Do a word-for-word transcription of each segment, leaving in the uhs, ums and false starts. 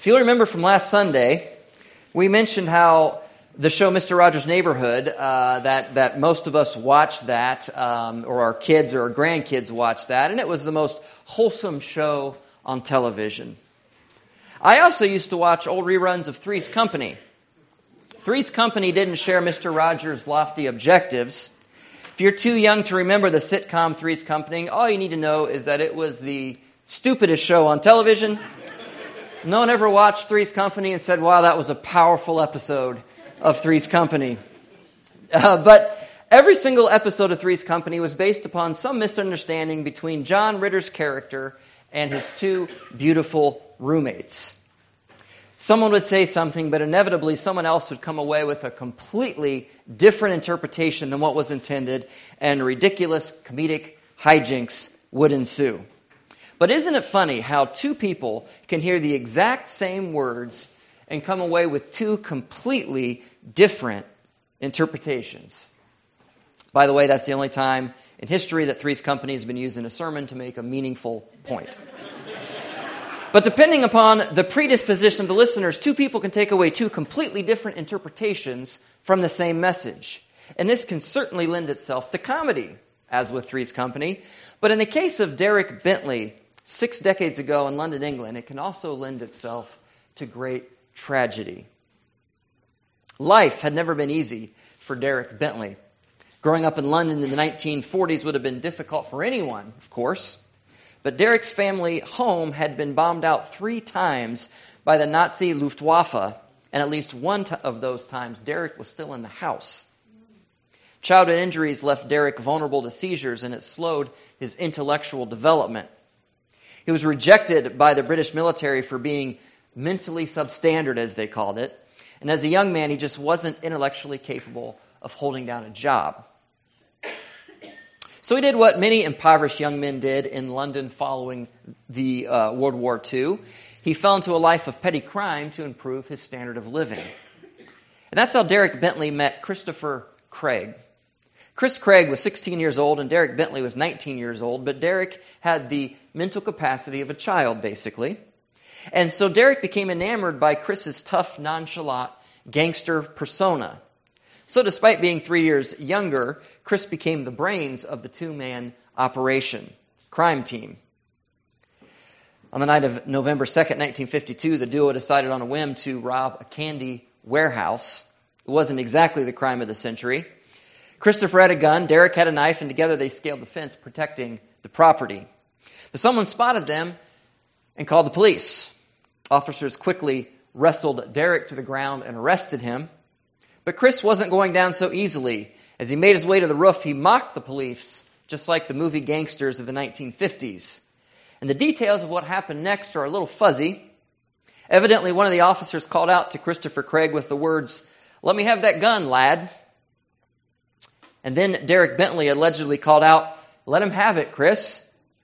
If you'll remember from last Sunday, we mentioned how the show Mister Rogers' Neighborhood, uh, that, that most of us watch that, um, or our kids or our grandkids watch that, and it was the most wholesome show on television. I also used to watch old reruns of Three's Company. Three's Company didn't share Mister Rogers' lofty objectives. If you're too young to remember the sitcom Three's Company, all you need to know is that it was the stupidest show on television. No one ever watched Three's Company and said, wow, that was a powerful episode of Three's Company. Uh, but every single episode of Three's Company was based upon some misunderstanding between John Ritter's character and his two beautiful roommates. Someone would say something, but inevitably someone else would come away with a completely different interpretation than what was intended, and ridiculous comedic hijinks would ensue. But isn't it funny how two people can hear the exact same words and come away with two completely different interpretations? By the way, that's the only time in history that Three's Company has been used in a sermon to make a meaningful point. But depending upon the predisposition of the listeners, two people can take away two completely different interpretations from the same message. And this can certainly lend itself to comedy, as with Three's Company. But in the case of Derek Bentley, six decades ago in London, England, it can also lend itself to great tragedy. Life had never been easy for Derek Bentley. Growing up in London in the nineteen forties would have been difficult for anyone, of course. But Derek's family home had been bombed out three times by the Nazi Luftwaffe, and at least one of those times, Derek was still in the house. Childhood injuries left Derek vulnerable to seizures, and it slowed his intellectual development. He was rejected by the British military for being mentally substandard, as they called it. And as a young man, he just wasn't intellectually capable of holding down a job. So he did what many impoverished young men did in London following the uh, World War Two. He fell into a life of petty crime to improve his standard of living. And that's how Derek Bentley met Christopher Craig. Chris Craig was sixteen years old and Derek Bentley was nineteen years old, but Derek had the mental capacity of a child, basically. And so Derek became enamored by Chris's tough, nonchalant gangster persona. So despite being three years younger, Chris became the brains of the two-man operation, crime team. On the night of November second, nineteen fifty-two, the duo decided on a whim to rob a candy warehouse. It wasn't exactly the crime of the century. Christopher had a gun, Derek had a knife, and together they scaled the fence, protecting the property. But someone spotted them and called the police. Officers quickly wrestled Derek to the ground and arrested him. But Chris wasn't going down so easily. As he made his way to the roof, he mocked the police, just like the movie gangsters of the nineteen fifties. And the details of what happened next are a little fuzzy. Evidently, one of the officers called out to Christopher Craig with the words, "Let me have that gun, lad." And then Derek Bentley allegedly called out, "Let him have it, Chris."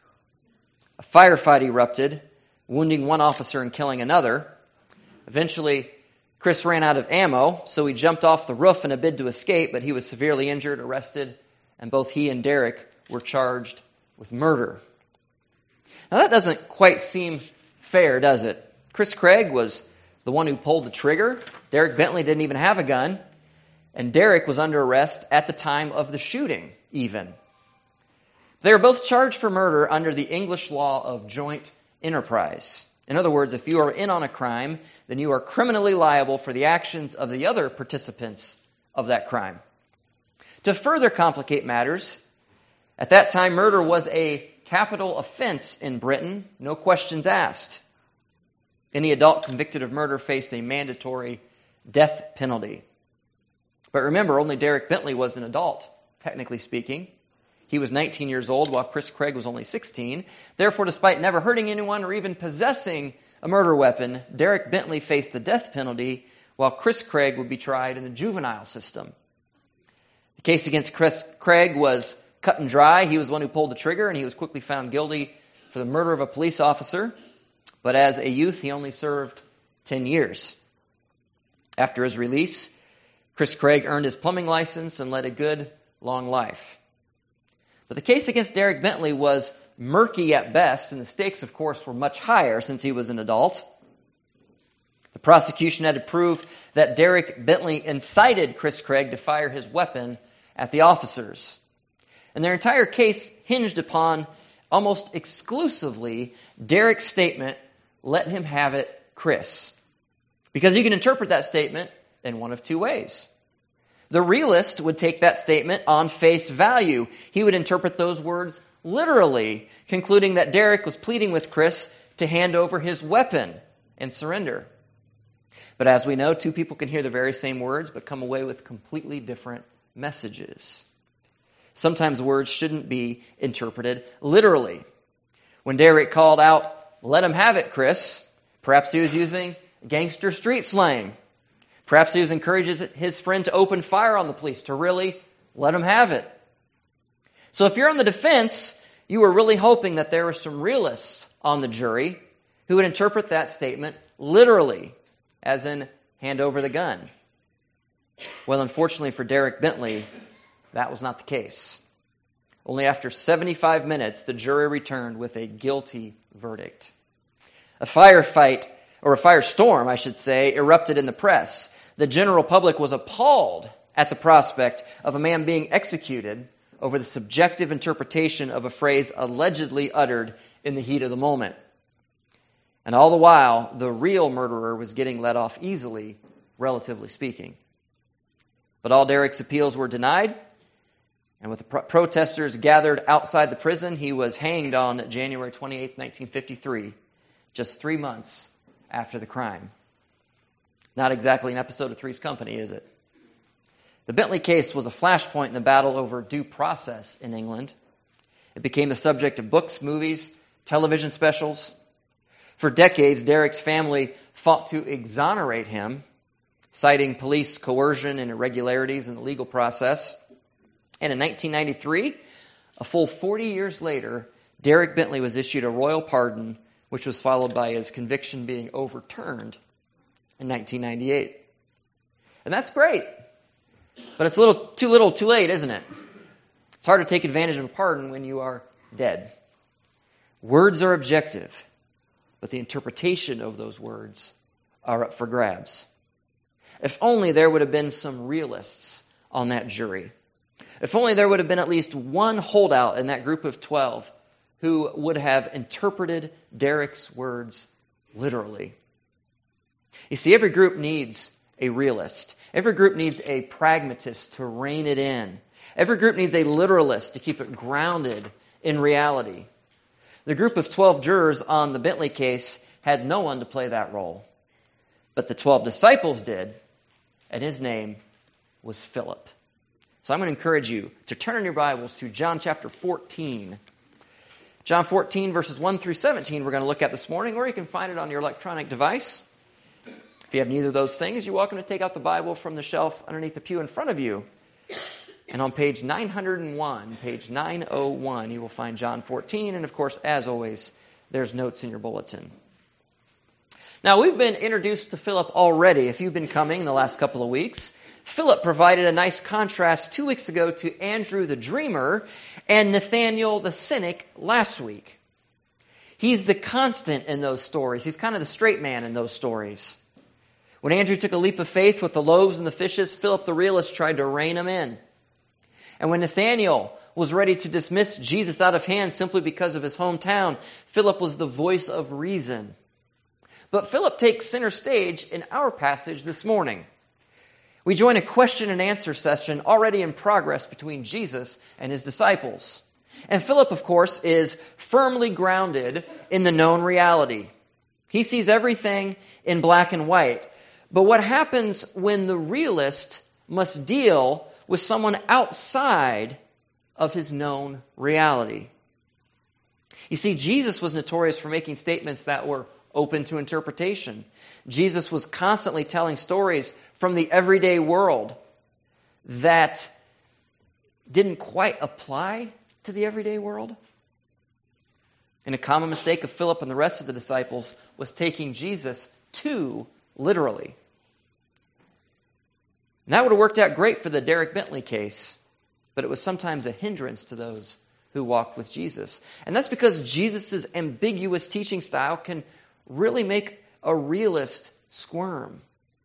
A firefight erupted, wounding one officer and killing another. Eventually, Chris ran out of ammo, so he jumped off the roof in a bid to escape, but he was severely injured, arrested, and both he and Derek were charged with murder. Now that doesn't quite seem fair, does it? Chris Craig was the one who pulled the trigger. Derek Bentley didn't even have a gun. And Derek was under arrest at the time of the shooting, even. They were both charged for murder under the English law of joint enterprise. In other words, if you are in on a crime, then you are criminally liable for the actions of the other participants of that crime. To further complicate matters, at that time, murder was a capital offense in Britain, no questions asked. Any adult convicted of murder faced a mandatory death penalty. But remember, only Derek Bentley was an adult, technically speaking. He was nineteen years old, while Chris Craig was only sixteen. Therefore, despite never hurting anyone or even possessing a murder weapon, Derek Bentley faced the death penalty, while Chris Craig would be tried in the juvenile system. The case against Chris Craig was cut and dry. He was the one who pulled the trigger, and he was quickly found guilty for the murder of a police officer. But as a youth, he only served ten years. After his release, Chris Craig earned his plumbing license and led a good, long life. But the case against Derek Bentley was murky at best, and the stakes, of course, were much higher since he was an adult. prosecution had to prove that Derek Bentley incited Chris Craig to fire his weapon at the officers. And their entire case hinged upon almost exclusively Derek's statement, "Let him have it, Chris." Because you can interpret that statement in one of two ways. The realist would take that statement on face value. He would interpret those words literally, concluding that Derek was pleading with Chris to hand over his weapon and surrender. But as we know, two people can hear the very same words but come away with completely different messages. Sometimes words shouldn't be interpreted literally. When Derek called out, "Let him have it, Chris," perhaps he was using gangster street slang. Perhaps he was encouraging his friend to open fire on the police, to really let him have it. So if you're on the defense, you were really hoping that there were some realists on the jury who would interpret that statement literally, as in, hand over the gun. Well, unfortunately for Derek Bentley, that was not the case. Only after seventy-five minutes, the jury returned with a guilty verdict. A firefight, or a firestorm, I should say, erupted in the press. The general public was appalled at the prospect of a man being executed over the subjective interpretation of a phrase allegedly uttered in the heat of the moment. And all the while, the real murderer was getting let off easily, relatively speaking. But all Derek's appeals were denied, and with the pro- protesters gathered outside the prison, he was hanged on January twenty-eighth, nineteen fifty-three, just three months after the crime. Not exactly an episode of Three's Company, is it? The Bentley case was a flashpoint in the battle over due process in England. It became the subject of books, movies, television specials. For decades, Derek's family fought to exonerate him, citing police coercion and irregularities in the legal process. And in nineteen ninety-three, a full forty years later, Derek Bentley was issued a royal pardon, which was followed by his conviction being overturned in nineteen ninety-eight. And that's great. But it's a little too little too late, isn't it? It's hard to take advantage of a pardon when you are dead. Words are objective, but the interpretation of those words are up for grabs. If only there would have been some realists on that jury. If only there would have been at least one holdout in that group of twelve who would have interpreted Derek's words literally. You see, every group needs a realist. Every group needs a pragmatist to rein it in. Every group needs a literalist to keep it grounded in reality. The group of twelve jurors on the Bentley case had no one to play that role. But the twelve disciples did, and his name was Philip. So I'm going to encourage you to turn in your Bibles to John chapter fourteen. John fourteen, verses one through seventeen, we're going to look at this morning, or you can find it on your electronic device. If you have neither of those things, you're welcome to take out the Bible from the shelf underneath the pew in front of you. And on page nine oh one, page nine oh one, you will find John fourteen. And of course, as always, there's notes in your bulletin. Now, we've been introduced to Philip already. If you've been coming the last couple of weeks, Philip provided a nice contrast two weeks ago to Andrew the dreamer and Nathaniel the cynic last week. He's the constant in those stories. He's kind of the straight man in those stories. When Andrew took a leap of faith with the loaves and the fishes, Philip the realist tried to rein him in. And when Nathaniel was ready to dismiss Jesus out of hand simply because of his hometown, Philip was the voice of reason. But Philip takes center stage in our passage this morning. We join a question and answer session already in progress between Jesus and his disciples. And Philip, of course, is firmly grounded in the known reality. He sees everything in black and white. But what happens when the realist must deal with someone outside of his known reality? You see, Jesus was notorious for making statements that were open to interpretation. Jesus was constantly telling stories from the everyday world that didn't quite apply to the everyday world. And a common mistake of Philip and the rest of the disciples was taking Jesus too literally. And that would have worked out great for the Derek Bentley case, but it was sometimes a hindrance to those who walked with Jesus. And that's because Jesus' ambiguous teaching style can really make a realist squirm.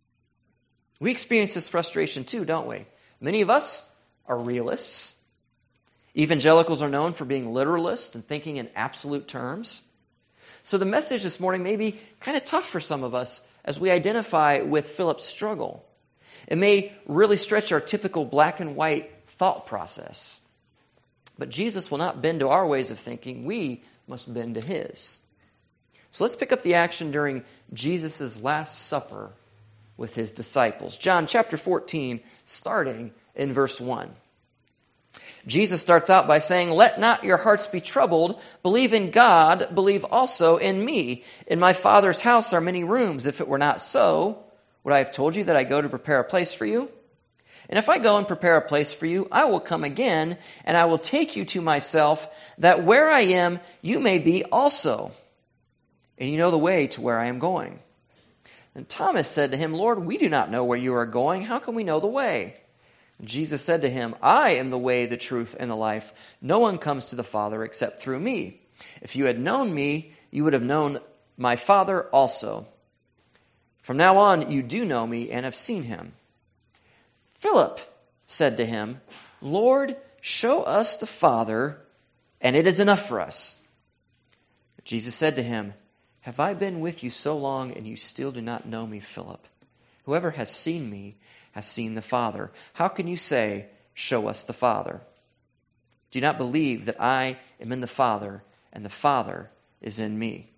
We experience this frustration too, don't we? Many of us are realists. Evangelicals are known for being literalists and thinking in absolute terms. So the message this morning may be kind of tough for some of us as we identify with Philip's struggle. It may really stretch our typical black and white thought process. But Jesus will not bend to our ways of thinking. We must bend to his. So let's pick up the action during Jesus' Last Supper with his disciples. John chapter fourteen, starting in verse one. Jesus starts out by saying, "Let not your hearts be troubled. Believe in God, believe also in me. In my Father's house are many rooms. If it were not so, would I have told you that I go to prepare a place for you? And if I go and prepare a place for you, I will come again, and I will take you to myself, that where I am, you may be also. And you know the way to where I am going." And Thomas said to him, "Lord, we do not know where you are going. How can we know the way?" And Jesus said to him, "I am the way, the truth, and the life. No one comes to the Father except through me. If you had known me, you would have known my Father also. From now on, you do know me and have seen him." Philip said to him, "Lord, show us the Father, and it is enough for us." But Jesus said to him, "Have I been with you so long, and you still do not know me, Philip? Whoever has seen me has seen the Father. How can you say, 'Show us the Father'? Do you not believe that I am in the Father, and the Father is in me?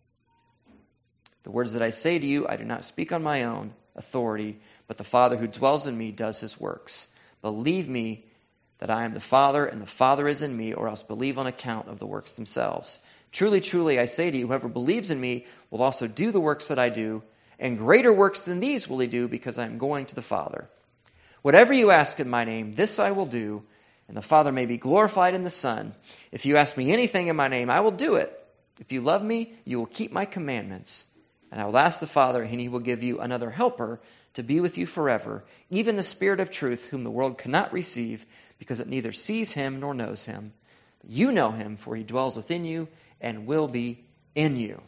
The words that I say to you, I do not speak on my own authority, but the Father who dwells in me does his works. Believe me that I am the Father, and the Father is in me, or else believe on account of the works themselves. Truly, truly, I say to you, whoever believes in me will also do the works that I do, and greater works than these will he do, because I am going to the Father. Whatever you ask in my name, this I will do, and the Father may be glorified in the Son. If you ask me anything in my name, I will do it. If you love me, you will keep my commandments. And I will ask the Father, and he will give you another helper to be with you forever, even the Spirit of truth, whom the world cannot receive, because it neither sees him nor knows him. But you know him, for he dwells within you and will be in you."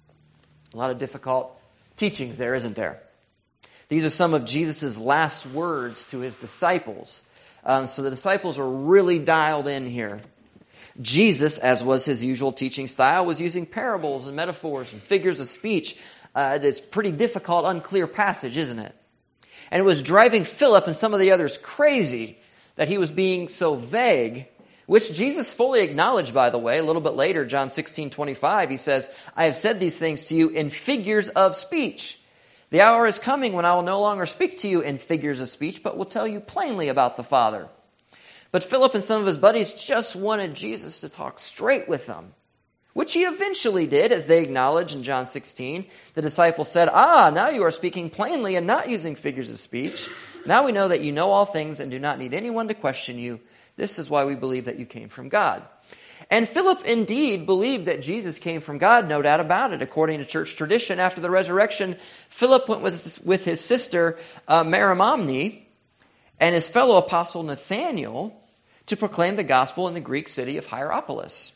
A lot of difficult teachings there, isn't there? These are some of Jesus' last words to his disciples. Um, so the disciples are really dialed in here. Jesus, as was his usual teaching style, was using parables and metaphors and figures of speech. Uh, it's a pretty difficult, unclear passage, isn't it? And it was driving Philip and some of the others crazy that he was being so vague, which Jesus fully acknowledged, by the way. A little bit later, John sixteen twenty-five, he says, "I have said these things to you in figures of speech. The hour is coming when I will no longer speak to you in figures of speech, but will tell you plainly about the Father." But Philip and some of his buddies just wanted Jesus to talk straight with them, which he eventually did, as they acknowledge in John sixteen. The disciples said, "Ah, now you are speaking plainly and not using figures of speech. Now we know that you know all things and do not need anyone to question you. This is why we believe that you came from God." And Philip indeed believed that Jesus came from God, no doubt about it. According to church tradition, after the resurrection, Philip went with, with his sister uh, Mariamne and his fellow apostle Nathanael to proclaim the gospel in the Greek city of Hierapolis.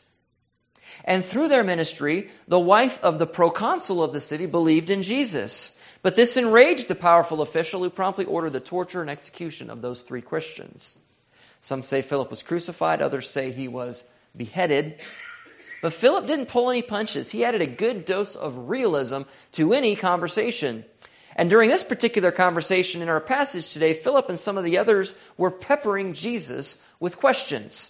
And through their ministry, the wife of the proconsul of the city believed in Jesus. But this enraged the powerful official, who promptly ordered the torture and execution of those three Christians. Some say Philip was crucified, others say he was beheaded. But Philip didn't pull any punches. He added a good dose of realism to any conversation. And during this particular conversation in our passage today, Philip and some of the others were peppering Jesus with questions,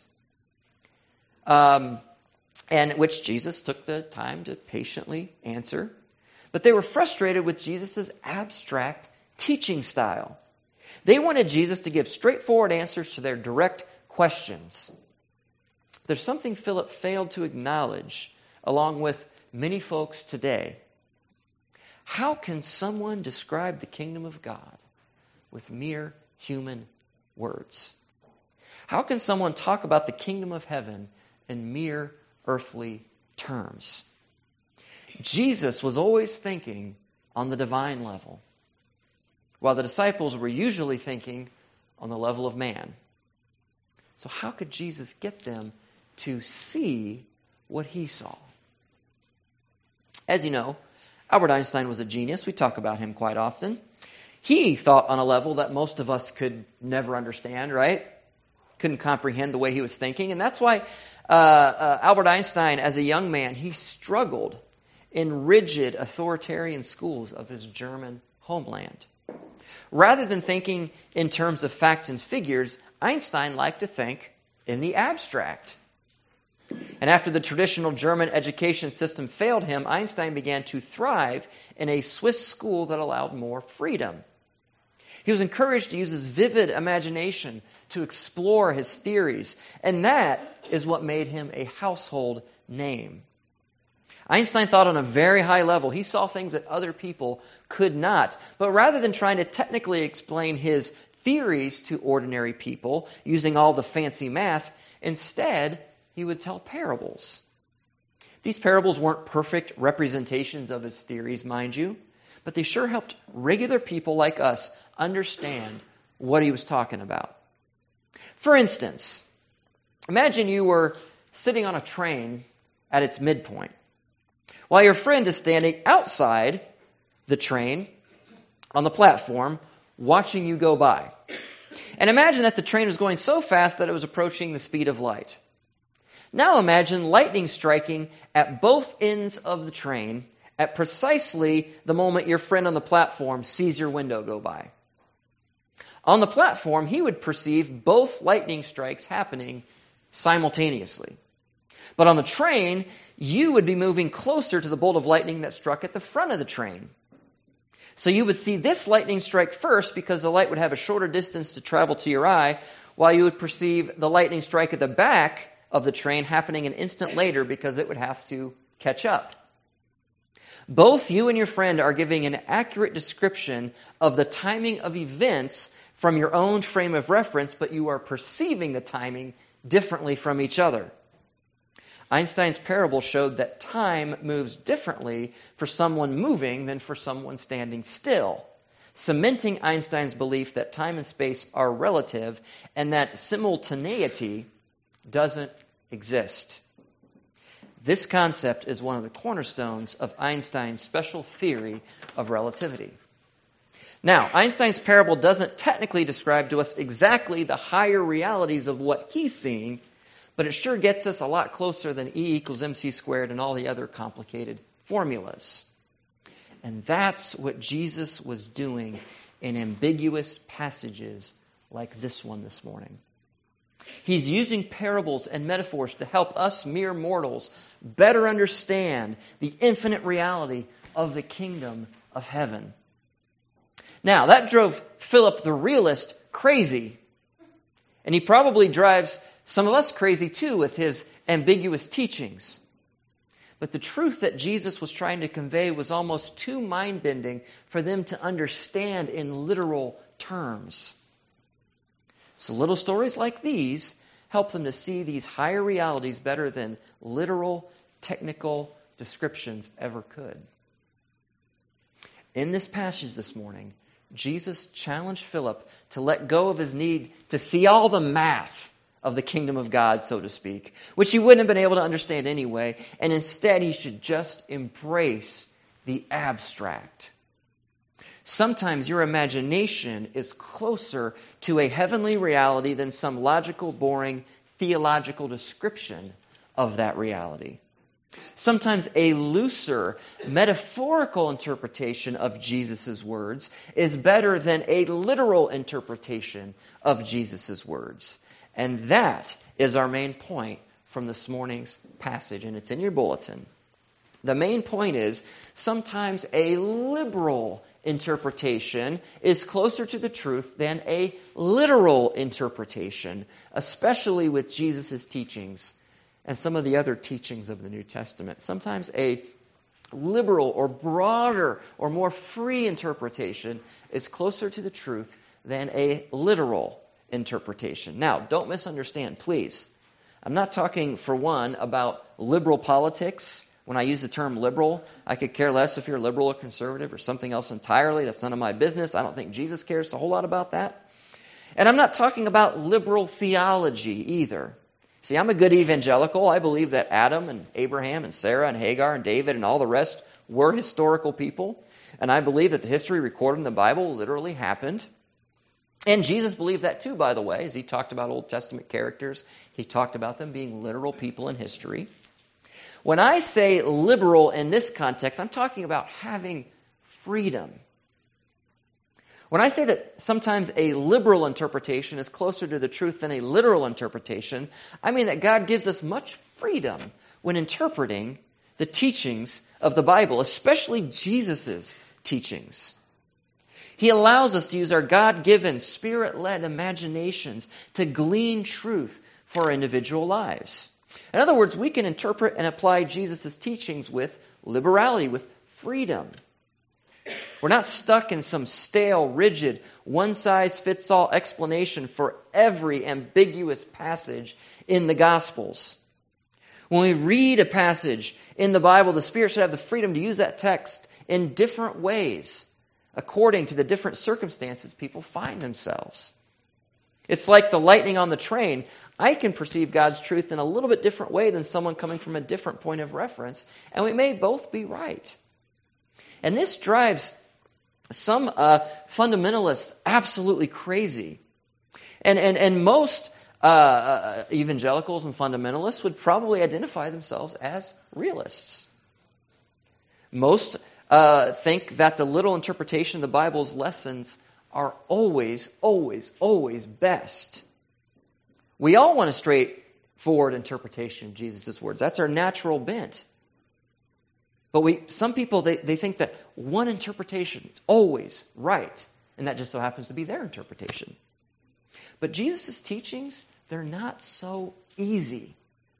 um, and which Jesus took the time to patiently answer. But they were frustrated with Jesus' abstract teaching style. They wanted Jesus to give straightforward answers to their direct questions. But there's something Philip failed to acknowledge, along with many folks today. How can someone describe the kingdom of God with mere human words? How can someone talk about the kingdom of heaven in mere earthly terms? Jesus was always thinking on the divine level, while the disciples were usually thinking on the level of man. So how could Jesus get them to see what he saw? As you know, Albert Einstein was a genius. We talk about him quite often. He thought on a level that most of us could never understand, right? Couldn't comprehend the way he was thinking. And that's why uh, uh, Albert Einstein, as a young man, he struggled in rigid authoritarian schools of his German homeland. Rather than thinking in terms of facts and figures, Einstein liked to think in the abstract. And after the traditional German education system failed him, Einstein began to thrive in a Swiss school that allowed more freedom. He was encouraged to use his vivid imagination to explore his theories, and that is what made him a household name. Einstein thought on a very high level. He saw things that other people could not. But rather than trying to technically explain his theories to ordinary people using all the fancy math, instead, he would tell parables. These parables weren't perfect representations of his theories, mind you, but they sure helped regular people like us understand what he was talking about. For instance, imagine you were sitting on a train at its midpoint, while your friend is standing outside the train on the platform watching you go by. And imagine that the train was going so fast that it was approaching the speed of light. Now imagine lightning striking at both ends of the train at precisely the moment your friend on the platform sees your window go by. On the platform, he would perceive both lightning strikes happening simultaneously. But on the train, you would be moving closer to the bolt of lightning that struck at the front of the train. So you would see this lightning strike first because the light would have a shorter distance to travel to your eye, while you would perceive the lightning strike at the back of the train happening an instant later because it would have to catch up. Both you and your friend are giving an accurate description of the timing of events from your own frame of reference, but you are perceiving the timing differently from each other. Einstein's parable showed that time moves differently for someone moving than for someone standing still, cementing Einstein's belief that time and space are relative and that simultaneity doesn't exist. This concept is one of the cornerstones of Einstein's special theory of relativity. Now, Einstein's parable doesn't technically describe to us exactly the higher realities of what he's seeing, but it sure gets us a lot closer than E equals mc squared and all the other complicated formulas. And that's what Jesus was doing in ambiguous passages like this one this morning. He's using parables and metaphors to help us mere mortals better understand the infinite reality of the kingdom of heaven. Now, that drove Philip the realist crazy. And he probably drives some of us crazy too with his ambiguous teachings. But the truth that Jesus was trying to convey was almost too mind-bending for them to understand in literal terms. So little stories like these help them to see these higher realities better than literal, technical descriptions ever could. In this passage this morning, Jesus challenged Philip to let go of his need to see all the math of the kingdom of God, so to speak, which he wouldn't have been able to understand anyway, and instead he should just embrace the abstract. Sometimes your imagination is closer to a heavenly reality than some logical, boring, theological description of that reality. Sometimes a looser, metaphorical interpretation of Jesus' words is better than a literal interpretation of Jesus' words. And that is our main point from this morning's passage, and it's in your bulletin. The main point is sometimes a liberal interpretation is closer to the truth than a literal interpretation, especially with Jesus' teachings and some of the other teachings of the New Testament. Sometimes a liberal or broader or more free interpretation is closer to the truth than a literal interpretation. Now, don't misunderstand, please. I'm not talking, for one, about liberal politics. When I use the term liberal, I could care less if you're liberal or conservative or something else entirely. That's none of my business. I don't think Jesus cares a whole lot about that. And I'm not talking about liberal theology either. See, I'm a good evangelical. I believe that Adam and Abraham and Sarah and Hagar and David and all the rest were historical people, and I believe that the history recorded in the Bible literally happened. And Jesus believed that too, by the way, as he talked about Old Testament characters. He talked about them being literal people in history. When I say liberal in this context, I'm talking about having freedom. When I say that sometimes a liberal interpretation is closer to the truth than a literal interpretation, I mean that God gives us much freedom when interpreting the teachings of the Bible, especially Jesus' teachings. He allows us to use our God-given, Spirit-led imaginations to glean truth for our individual lives. In other words, we can interpret and apply Jesus' teachings with liberality, with freedom. We're not stuck in some stale, rigid, one-size-fits-all explanation for every ambiguous passage in the Gospels. When we read a passage in the Bible, the Spirit should have the freedom to use that text in different ways, according to the different circumstances people find themselves. It's like the lightning on the train. I can perceive God's truth in a little bit different way than someone coming from a different point of reference, and we may both be right. And this drives some uh, fundamentalists absolutely crazy. And, and, and most uh, uh, evangelicals and fundamentalists would probably identify themselves as realists. Most uh, think that the literal interpretation of the Bible's lessons are always, always, always best. We all want a straightforward interpretation of Jesus' words. That's our natural bent. But we, some people, they, they think that one interpretation is always right, and that just so happens to be their interpretation. But Jesus' teachings, they're not so easy.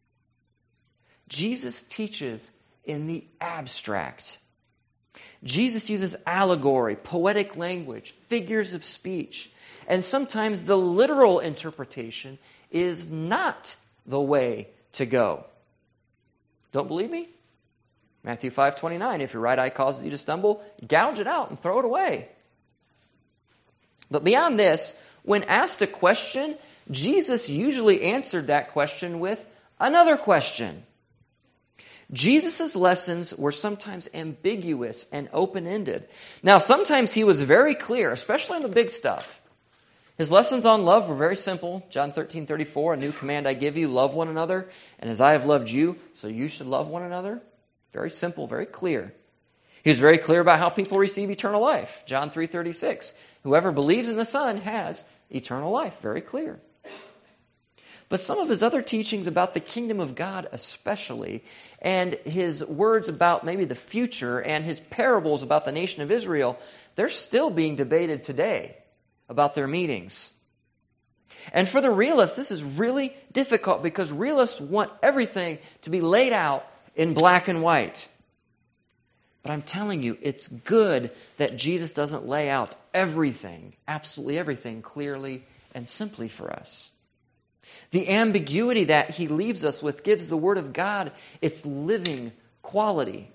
Jesus teaches in the abstract. Jesus uses allegory, poetic language, figures of speech, and sometimes the literal interpretation is not the way to go. Don't believe me? Matthew five twenty-nine, if your right eye causes you to stumble, gouge it out and throw it away. But beyond this, when asked a question, Jesus usually answered that question with another question. Jesus' lessons were sometimes ambiguous and open-ended. Now, sometimes he was very clear, especially in the big stuff. His lessons on love were very simple. John thirteen thirty-four, a new command I give you, love one another. And as I have loved you, so you should love one another. Very simple, very clear. He was very clear about how people receive eternal life. John three thirty-six, whoever believes in the Son has eternal life. Very clear. But some of his other teachings about the kingdom of God especially, and his words about maybe the future, and his parables about the nation of Israel, they're still being debated today about their meanings. And for the realists, this is really difficult because realists want everything to be laid out in black and white. But I'm telling you, it's good that Jesus doesn't lay out everything, absolutely everything, clearly and simply for us. The ambiguity that he leaves us with gives the Word of God its living quality.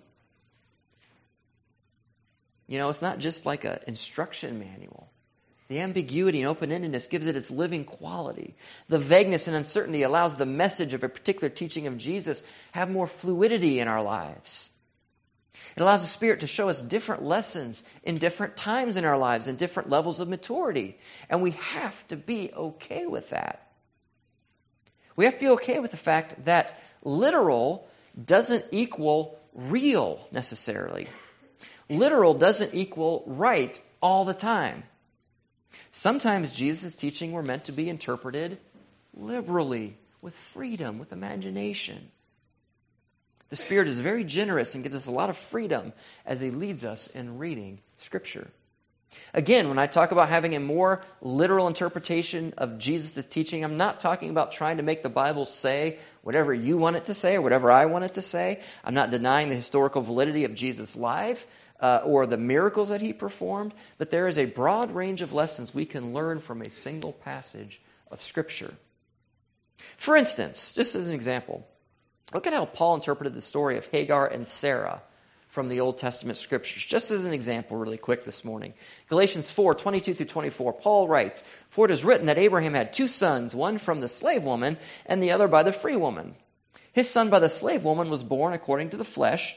You know, it's not just like an instruction manual. The ambiguity and open-endedness gives it its living quality. The vagueness and uncertainty allows the message of a particular teaching of Jesus have more fluidity in our lives. It allows the Spirit to show us different lessons in different times in our lives and different levels of maturity. And we have to be okay with that. We have to be okay with the fact that literal doesn't equal real necessarily. Literal doesn't equal right all the time. Sometimes Jesus' teaching were meant to be interpreted liberally, with freedom, with imagination. The Spirit is very generous and gives us a lot of freedom as He leads us in reading Scripture. Again, when I talk about having a more literal interpretation of Jesus' teaching, I'm not talking about trying to make the Bible say whatever you want it to say or whatever I want it to say. I'm not denying the historical validity of Jesus' life uh, or the miracles that He performed, but there is a broad range of lessons we can learn from a single passage of Scripture. For instance, just as an example, look at how Paul interpreted the story of Hagar and Sarah from the Old Testament Scriptures. Just as an example, really quick this morning. Galatians four, twenty-two through twenty-four, Paul writes, "For it is written that Abraham had two sons, one from the slave woman and the other by the free woman. His son by the slave woman was born according to the flesh,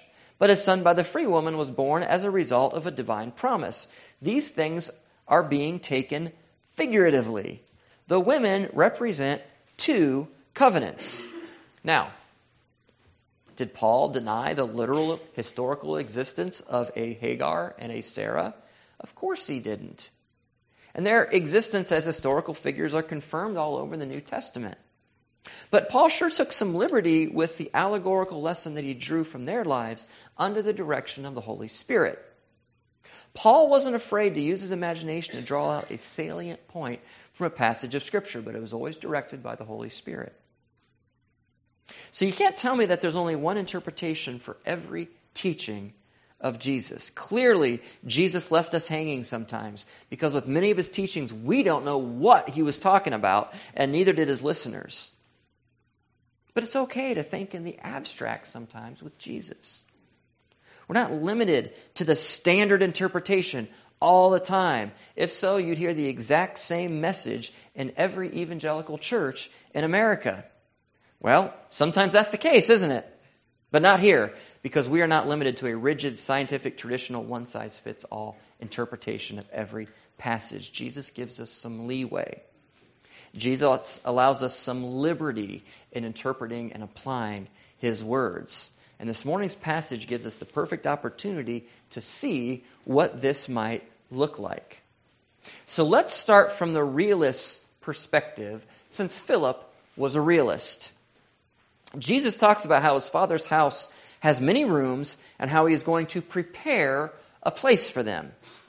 but a son by the free woman was born as a result of a divine promise. These things are being taken figuratively. The women represent two covenants. Now, did Paul deny the literal historical existence of a Hagar and a Sarah? Of course he didn't. And their existence as historical figures are confirmed all over the New Testament. But Paul sure took some liberty with the allegorical lesson that he drew from their lives under the direction of the Holy Spirit. Paul wasn't afraid to use his imagination to draw out a salient point from a passage of Scripture, but it was always directed by the Holy Spirit. So you can't tell me that there's only one interpretation for every teaching of Jesus. Clearly, Jesus left us hanging sometimes, because with many of his teachings, we don't know what he was talking about, and neither did his listeners. But it's okay to think in the abstract sometimes with Jesus. We're not limited to the standard interpretation all the time. If so, you'd hear the exact same message in every evangelical church in America. Well, sometimes that's the case, isn't it? But not here, because we are not limited to a rigid, scientific, traditional, one-size-fits-all interpretation of every passage. Jesus gives us some leeway. Jesus allows us some liberty in interpreting and applying his words. And this morning's passage gives us the perfect opportunity to see what this might look like. So let's start from the realist perspective, since Philip was a realist. Jesus talks about how his Father's house has many rooms and how he is going to prepare a place for them.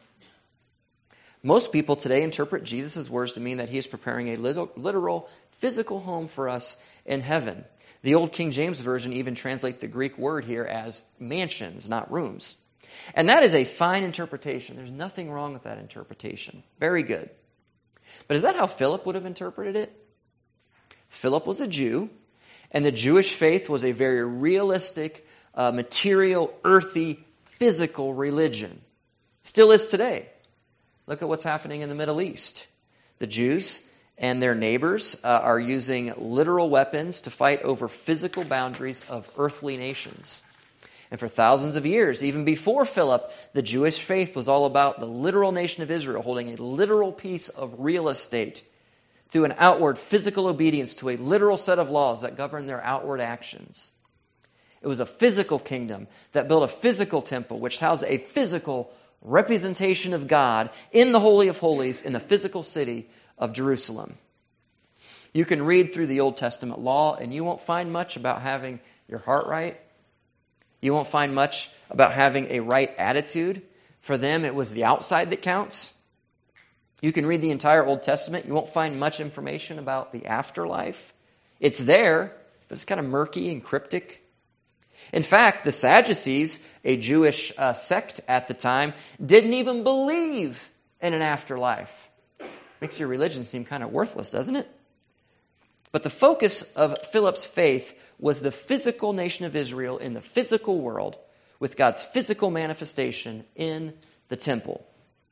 Most people today interpret Jesus' words to mean that he is preparing a literal, physical home for us in heaven. The Old King James Version even translates the Greek word here as mansions, not rooms. And that is a fine interpretation. There's nothing wrong with that interpretation. Very good. But is that how Philip would have interpreted it? Philip was a Jew, and the Jewish faith was a very realistic, uh, material, earthy, physical religion. Still is today. Look at what's happening in the Middle East. The Jews and their neighbors uh, are using literal weapons to fight over physical boundaries of earthly nations. And for thousands of years, even before Philip, the Jewish faith was all about the literal nation of Israel holding a literal piece of real estate through an outward physical obedience to a literal set of laws that govern their outward actions. It was a physical kingdom that built a physical temple which housed a physical representation of God in the Holy of Holies in the physical city of Jerusalem. You can read through the Old Testament law and you won't find much about having your heart right. You won't find much about having a right attitude. For them, it was the outside that counts. You can read the entire Old Testament. You won't find much information about the afterlife. It's there, but it's kind of murky and cryptic. In fact, the Sadducees, a Jewish uh, sect at the time, didn't even believe in an afterlife. Makes your religion seem kind of worthless, doesn't it? But the focus of Philip's faith was the physical nation of Israel in the physical world with God's physical manifestation in the temple.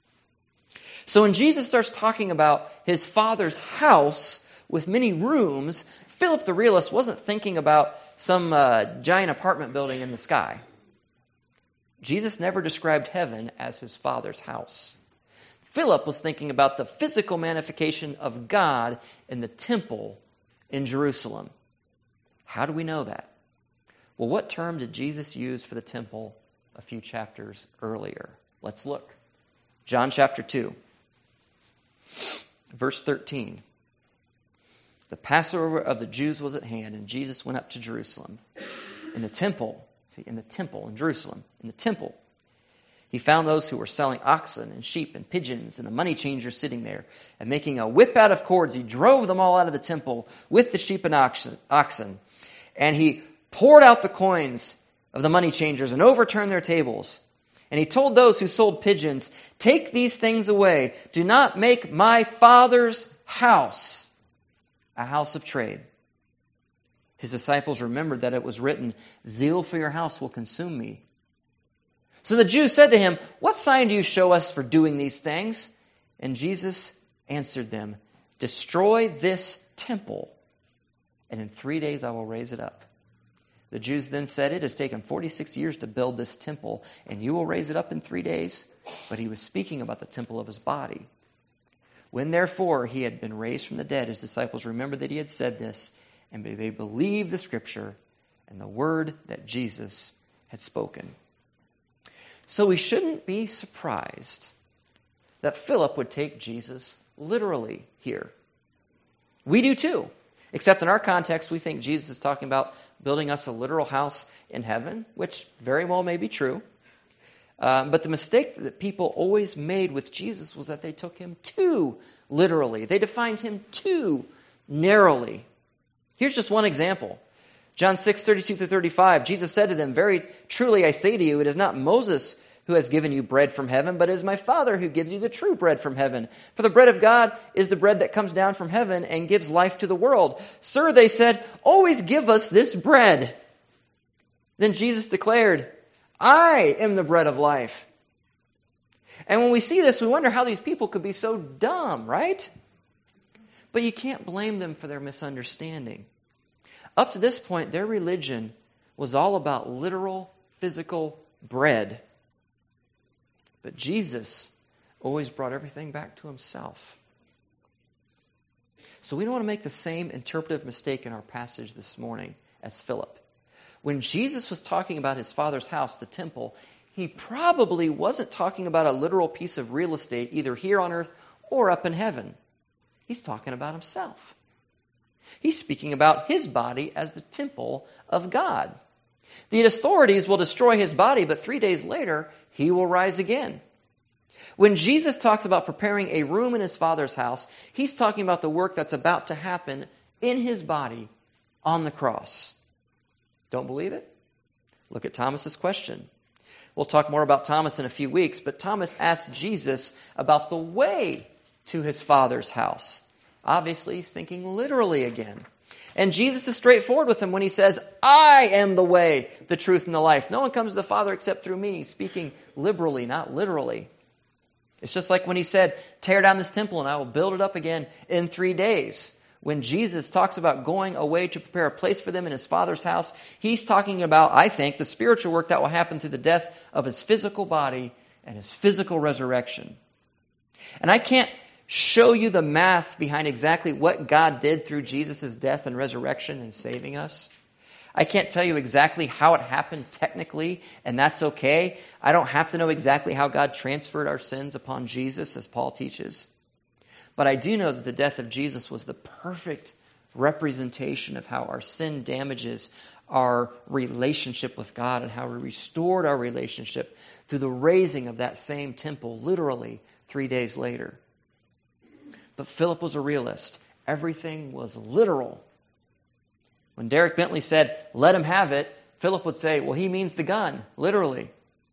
So when Jesus starts talking about his Father's house with many rooms, Philip the realist wasn't thinking about some uh, giant apartment building in the sky. Jesus never described heaven as his Father's house. Philip was thinking about the physical manifestation of God in the temple in Jerusalem. How do we know that? Well, what term did Jesus use for the temple a few chapters earlier? Let's look. John chapter two, verse thirteen. The Passover of the Jews was at hand, and Jesus went up to Jerusalem. In the temple, see, in the temple in Jerusalem, in the temple, he found those who were selling oxen and sheep and pigeons and the money changers sitting there. And making a whip out of cords, he drove them all out of the temple with the sheep and oxen. And he poured out the coins of the money changers and overturned their tables. And he told those who sold pigeons, "Take these things away. Do not make my Father's house a house of trade." His disciples remembered that it was written, "Zeal for your house will consume me." So the Jews said to him, "What sign do you show us for doing these things?" And Jesus answered them, "Destroy this temple, and in three days I will raise it up." The Jews then said, "It has taken forty-six years to build this temple, and you will raise it up in three days?" But he was speaking about the temple of his body. When therefore he had been raised from the dead, his disciples remembered that he had said this, and they believed the scripture and the word that Jesus had spoken. So we shouldn't be surprised that Philip would take Jesus literally here. We do too. Except in our context, we think Jesus is talking about building us a literal house in heaven, which very well may be true. Um, but the mistake that people always made with Jesus was that they took him too literally. They defined him too narrowly. Here's just one example. John six, thirty-two through thirty-five, Jesus said to them, "Very truly I say to you, it is not Moses who has given you bread from heaven, but it is my Father who gives you the true bread from heaven. For the bread of God is the bread that comes down from heaven and gives life to the world." "Sir," they said, "always give us this bread." Then Jesus declared, "I am the bread of life." And when we see this, we wonder how these people could be so dumb, right? But you can't blame them for their misunderstanding. Up to this point, their religion was all about literal, physical bread. But Jesus always brought everything back to himself. So we don't want to make the same interpretive mistake in our passage this morning as Philip. When Jesus was talking about his Father's house, the temple, he probably wasn't talking about a literal piece of real estate either here on earth or up in heaven. He's talking about himself. He's speaking about his body as the temple of God. The authorities will destroy his body, but three days later, he will rise again. When Jesus talks about preparing a room in his Father's house, he's talking about the work that's about to happen in his body on the cross. Don't believe it? Look at Thomas's question. We'll talk more about Thomas in a few weeks, but Thomas asked Jesus about the way to his Father's house. Obviously, he's thinking literally again. And Jesus is straightforward with him when he says, "I am the way, the truth, and the life. No one comes to the Father except through me," speaking liberally, not literally. It's just like when he said, "Tear down this temple and I will build it up again in three days. When Jesus talks about going away to prepare a place for them in his Father's house, he's talking about, I think, the spiritual work that will happen through the death of his physical body and his physical resurrection. And I can't show you the math behind exactly what God did through Jesus' death and resurrection and saving us. I can't tell you exactly how it happened technically, and that's okay. I don't have to know exactly how God transferred our sins upon Jesus, as Paul teaches. But I do know that the death of Jesus was the perfect representation of how our sin damages our relationship with God and how we restored our relationship through the raising of that same temple, literally three days later. But Philip was a realist. Everything was literal. When Derek Bentley said, "Let him have it," Philip would say, "Well, he means the gun," literally.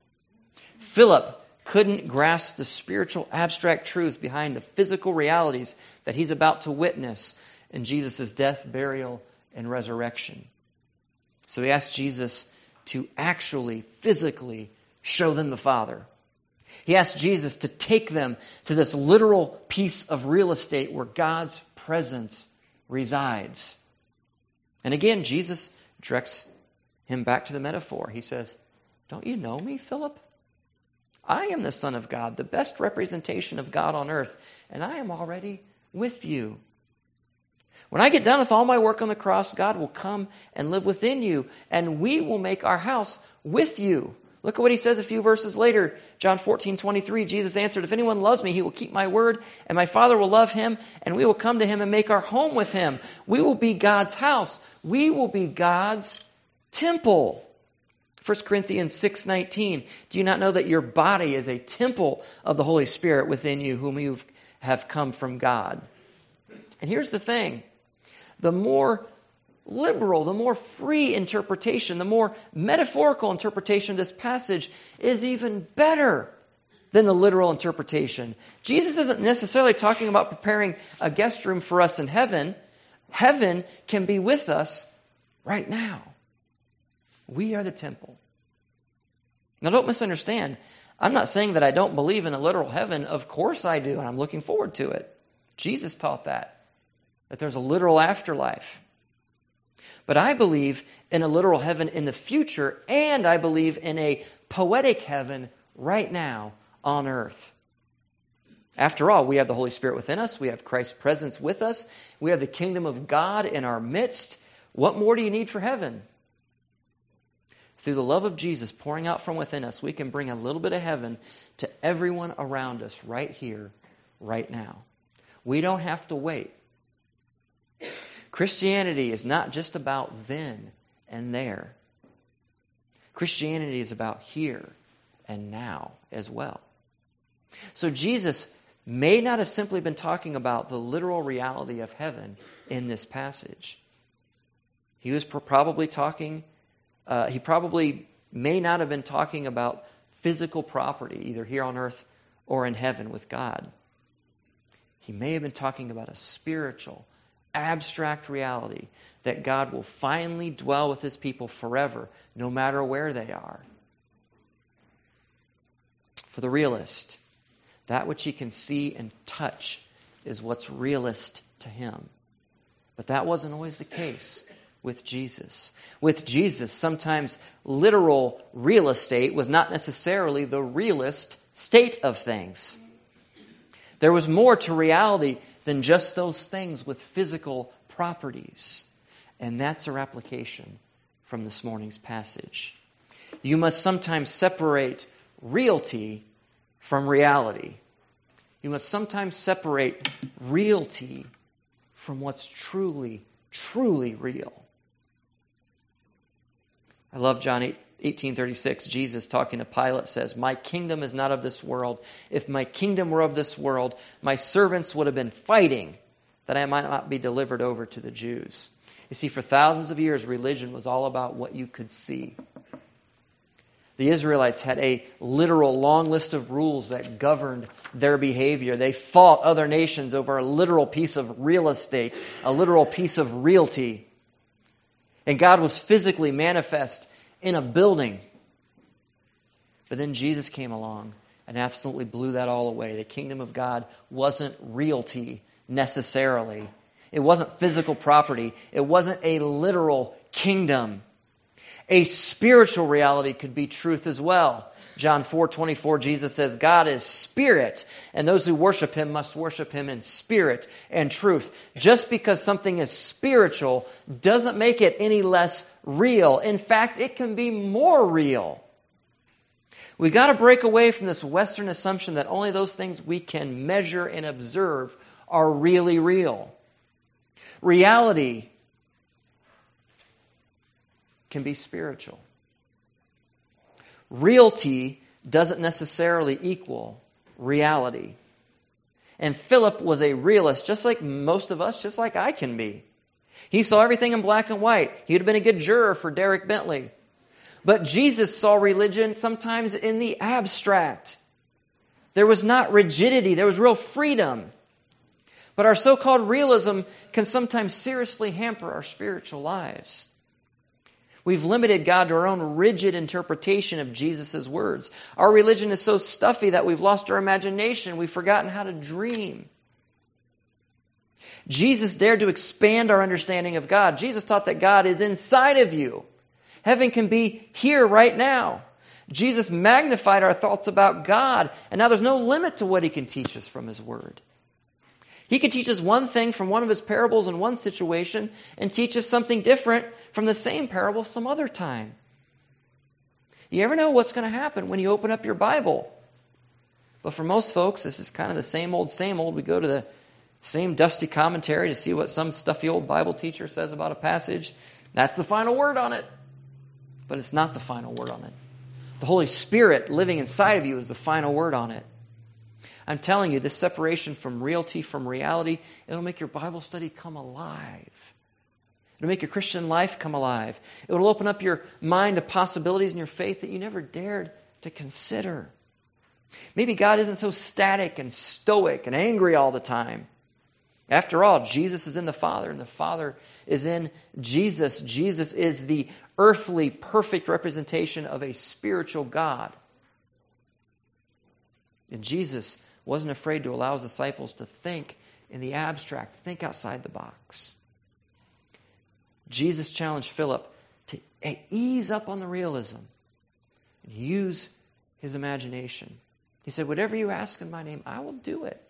Philip couldn't grasp the spiritual abstract truths behind the physical realities that he's about to witness in Jesus' death, burial, and resurrection. So he asked Jesus to actually, physically show them the Father. He asked Jesus to take them to this literal piece of real estate where God's presence resides. And again, Jesus directs him back to the metaphor. He says, "Don't you know me, Philip? I am the Son of God, the best representation of God on earth, and I am already with you. When I get done with all my work on the cross, God will come and live within you, and we will make our house with you." Look at what he says a few verses later. John fourteen twenty-three, Jesus answered, "If anyone loves me, he will keep my word, and my Father will love him, and we will come to him and make our home with him." We will be God's house. We will be God's temple. First Corinthians six nineteen, "Do you not know that your body is a temple of the Holy Spirit within you, whom you have come from God?" And here's the thing. The more liberal, the more free interpretation, the more metaphorical interpretation of this passage is even better than the literal interpretation. Jesus isn't necessarily talking about preparing a guest room for us in heaven. Heaven can be with us right now. We are the temple. Now don't misunderstand. I'm not saying that I don't believe in a literal heaven. Of course I do, and I'm looking forward to it. Jesus taught that, that there's a literal afterlife. But I believe in a literal heaven in the future, and I believe in a poetic heaven right now on earth. After all, we have the Holy Spirit within us. We have Christ's presence with us. We have the kingdom of God in our midst. What more do you need for heaven? Through the love of Jesus pouring out from within us, we can bring a little bit of heaven to everyone around us right here, right now. We don't have to wait. Christianity is not just about then and there. Christianity is about here and now as well. So Jesus may not have simply been talking about the literal reality of heaven in this passage. He was probably talking, uh, he probably may not have been talking about physical property, either here on earth or in heaven with God. He may have been talking about a spiritual, abstract reality that God will finally dwell with his people forever, no matter where they are. For the realist, that which he can see and touch is what's realist to him. But that wasn't always the case with Jesus. With Jesus, sometimes literal real estate was not necessarily the realist state of things. There was more to reality than just those things with physical properties. And that's our application from this morning's passage. You must sometimes separate realty from reality. You must sometimes separate realty from what's truly, truly real. I love John eighteen thirty-six. Jesus, talking to Pilate, says, "My kingdom is not of this world. If my kingdom were of this world, my servants would have been fighting that I might not be delivered over to the Jews." You see, for thousands of years, religion was all about what you could see. The Israelites had a literal long list of rules that governed their behavior. They fought other nations over a literal piece of real estate, a literal piece of realty. And God was physically manifest in a building. But then Jesus came along and absolutely blew that all away. The kingdom of God wasn't realty necessarily. It wasn't physical property. It wasn't a literal kingdom. A spiritual reality could be truth as well. John four twenty-four, Jesus says, "God is spirit, and those who worship him must worship him in spirit and truth." Just because something is spiritual doesn't make it any less real. In fact, it can be more real. We've got to break away from this Western assumption that only those things we can measure and observe are really real. Reality can be spiritual. Realty doesn't necessarily equal reality. And Philip was a realist, just like most of us, just like I can be. He saw everything in black and white. He would have been a good juror for Derek Bentley. But Jesus saw religion sometimes in the abstract. There was not rigidity, there was real freedom. But our so-called realism can sometimes seriously hamper our spiritual lives. We've limited God to our own rigid interpretation of Jesus' words. Our religion is so stuffy that we've lost our imagination. We've forgotten how to dream. Jesus dared to expand our understanding of God. Jesus taught that God is inside of you. Heaven can be here right now. Jesus magnified our thoughts about God, and now there's no limit to what he can teach us from his word. He could teach us one thing from one of his parables in one situation and teach us something different from the same parable some other time. You ever know what's going to happen when you open up your Bible? But for most folks, this is kind of the same old, same old. We go to the same dusty commentary to see what some stuffy old Bible teacher says about a passage. That's the final word on it. But it's not the final word on it. The Holy Spirit living inside of you is the final word on it. I'm telling you, this separation from realty, from reality, it'll make your Bible study come alive. It'll make your Christian life come alive. It will open up your mind to possibilities in your faith that you never dared to consider. Maybe God isn't so static and stoic and angry all the time. After all, Jesus is in the Father, and the Father is in Jesus. Jesus is the earthly, perfect representation of a spiritual God. And Jesus wasn't afraid to allow his disciples to think in the abstract, think outside the box. Jesus challenged Philip to ease up on the realism and use his imagination. He said, whatever you ask in my name, I will do it.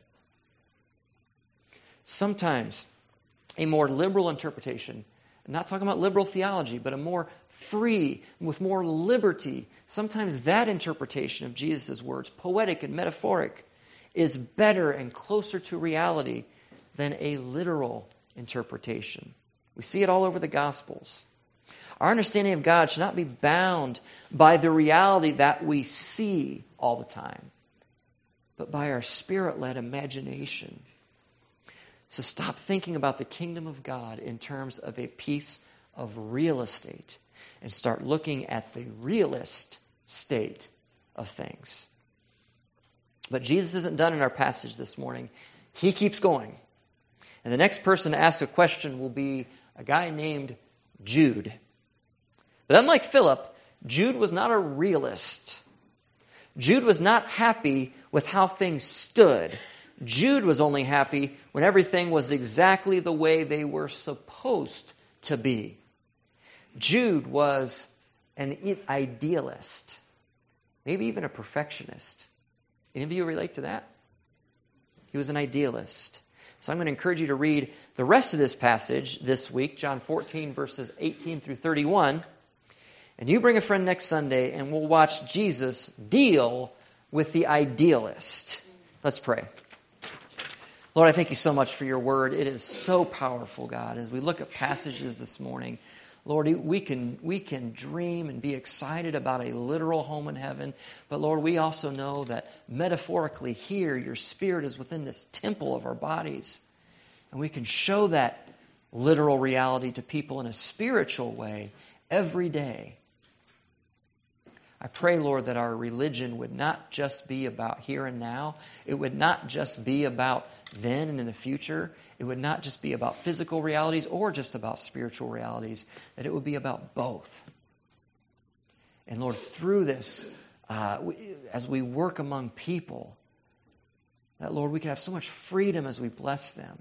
Sometimes a more liberal interpretation, I'm not talking about liberal theology, but a more free, with more liberty, sometimes that interpretation of Jesus' words, poetic and metaphoric, is better and closer to reality than a literal interpretation. We see it all over the Gospels. Our understanding of God should not be bound by the reality that we see all the time, but by our Spirit-led imagination. So stop thinking about the kingdom of God in terms of a piece of real estate and start looking at the realist state of things. But Jesus isn't done in our passage this morning. He keeps going. And the next person to ask a question will be a guy named Jude. But unlike Philip, Jude was not a realist. Jude was not happy with how things stood. Jude was only happy when everything was exactly the way they were supposed to be. Jude was an idealist, maybe even a perfectionist. Any of you relate to that? He was an idealist. So I'm going to encourage you to read the rest of this passage this week, John fourteen, verses eighteen through thirty-one. And you bring a friend next Sunday, and we'll watch Jesus deal with the idealist. Let's pray. Lord, I thank you so much for your word. It is so powerful, God. As we look at passages this morning, Lord, we can we can dream and be excited about a literal home in heaven. But Lord, we also know that metaphorically here, your Spirit is within this temple of our bodies. And we can show that literal reality to people in a spiritual way every day. I pray, Lord, that our religion would not just be about here and now. It would not just be about then and in the future. It would not just be about physical realities or just about spiritual realities. That it would be about both. And Lord, through this, uh, we, as we work among people, that, Lord, we can have so much freedom as we bless them.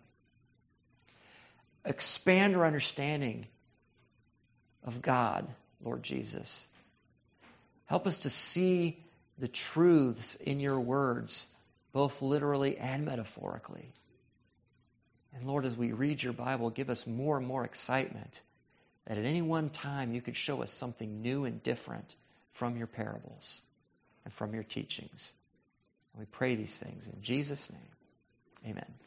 Expand our understanding of God, Lord Jesus. Help us to see the truths in your words, both literally and metaphorically. And Lord, as we read your Bible, give us more and more excitement that at any one time you could show us something new and different from your parables and from your teachings. And we pray these things in Jesus' name. Amen.